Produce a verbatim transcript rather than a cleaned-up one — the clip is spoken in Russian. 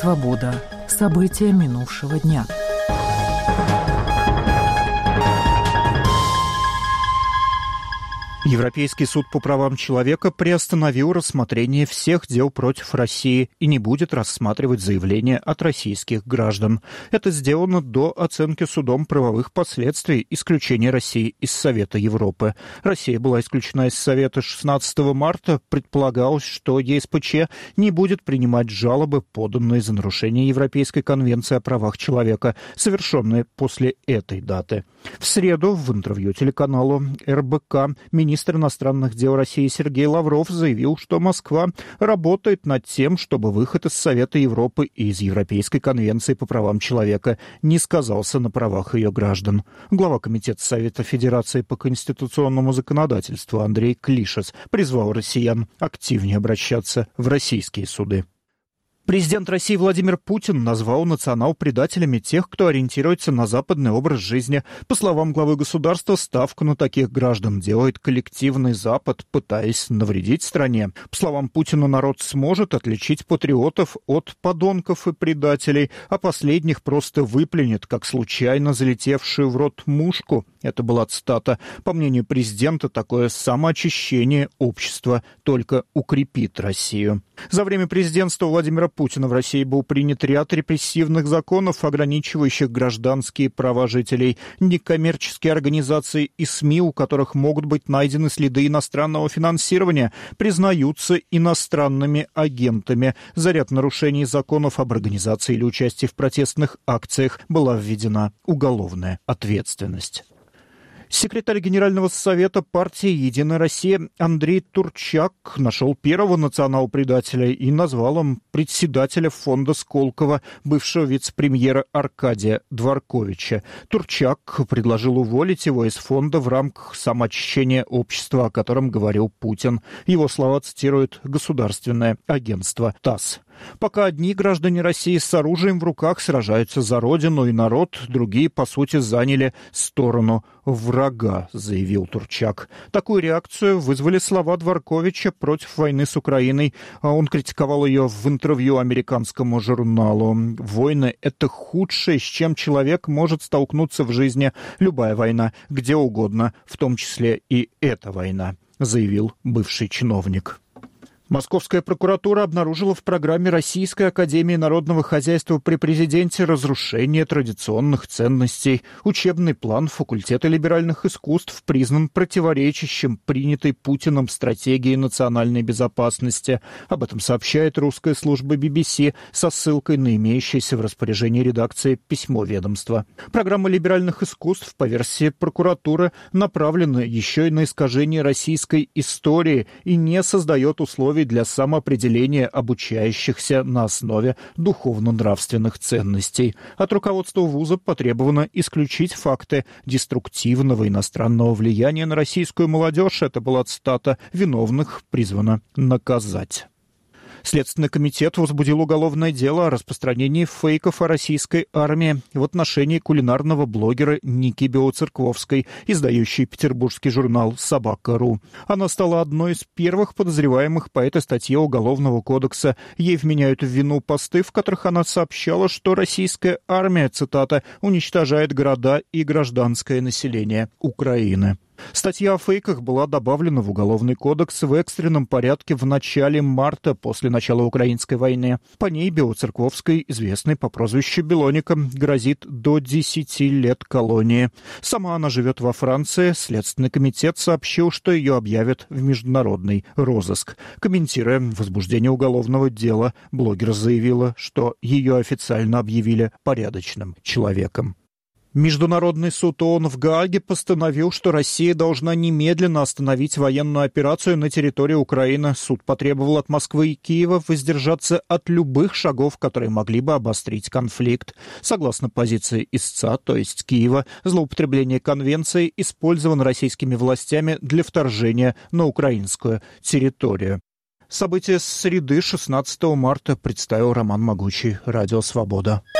Свобода. События минувшего дня. Европейский суд по правам человека приостановил рассмотрение всех дел против России и не будет рассматривать заявления от российских граждан. Это сделано до оценки судом правовых последствий исключения России из Совета Европы. Россия была исключена из Совета шестнадцатого марта. Предполагалось, что ЕСПЧ не будет принимать жалобы, поданные за нарушение Европейской конвенции о правах человека, совершенные после этой даты. В среду в интервью телеканалу эр бэ ка министр Министр иностранных дел России Сергей Лавров заявил, что Москва работает над тем, чтобы выход из Совета Европы и из Европейской конвенции по правам человека не сказался на правах ее граждан. Глава Комитета Совета Федерации по конституционному законодательству Андрей Клишес призвал россиян активнее обращаться в российские суды. Президент России Владимир Путин назвал национал-предателями тех, кто ориентируется на западный образ жизни. По словам главы государства, ставку на таких граждан делает коллективный Запад, пытаясь навредить стране. По словам Путина, народ сможет отличить патриотов от подонков и предателей, а последних просто выплюнет, как случайно залетевшую в рот мушку. Это была цитата. По мнению президента, такое самоочищение общества только укрепит Россию. За время президентства Владимира Путина в России был принят ряд репрессивных законов, ограничивающих гражданские права жителей. Некоммерческие организации и СМИ, у которых могут быть найдены следы иностранного финансирования, признаются иностранными агентами. За ряд нарушений законов об организации или участии в протестных акциях была введена уголовная ответственность. Секретарь Генерального совета партии «Единая Россия» Андрей Турчак нашел первого национал-предателя и назвал им председателя фонда Сколково, бывшего вице-премьера Аркадия Дворковича. Турчак предложил уволить его из фонда в рамках самоочищения общества, о котором говорил Путин. Его слова цитирует государственное агентство ТАСС. Пока одни граждане России с оружием в руках сражаются за родину и народ, другие, по сути, заняли сторону врага, заявил Турчак. Такую реакцию вызвали слова Дворковича против войны с Украиной. Он критиковал ее в интервью американскому журналу. «Войны — это худшее, с чем человек может столкнуться в жизни. Любая война, где угодно, в том числе и эта война», заявил бывший чиновник. Московская прокуратура обнаружила в программе Российской академии народного хозяйства при президенте разрушение традиционных ценностей. Учебный план факультета либеральных искусств признан противоречащим принятой Путиным стратегии национальной безопасности. Об этом сообщает русская служба би би си со ссылкой на имеющееся в распоряжении редакции письмо ведомства. Программа либеральных искусств, по версии прокуратуры, направлена еще и на искажение российской истории и не создает условий для самоопределения обучающихся на основе духовно-нравственных ценностей. От руководства вуза потребовано исключить факты деструктивного иностранного влияния на российскую молодежь. Это была цитата. Виновных призвано наказать. Следственный комитет возбудил уголовное дело о распространении фейков о российской армии в отношении кулинарного блогера Ники Белоцерковской, издающей петербургский журнал «Собака.ру». Она стала одной из первых подозреваемых по этой статье Уголовного кодекса. Ей вменяют в вину посты, в которых она сообщала, что российская армия, цитата, «уничтожает города и гражданское население Украины». Статья о фейках была добавлена в Уголовный кодекс в экстренном порядке в начале марта после начала украинской войны. По ней Белоцерковской, известной по прозвищу Белоника, грозит до десяти лет колонии. Сама она живет во Франции. Следственный комитет сообщил, что ее объявят в международный розыск. Комментируя возбуждение уголовного дела, блогер заявила, что ее официально объявили порядочным человеком. Международный суд ООН в Гааге постановил, что Россия должна немедленно остановить военную операцию на территории Украины. Суд потребовал от Москвы и Киева воздержаться от любых шагов, которые могли бы обострить конфликт. Согласно позиции истца, то есть Киева, злоупотребление конвенцией использовано российскими властями для вторжения на украинскую территорию. События с среды шестнадцатого марта представил Роман Могучий, Радио Свобода.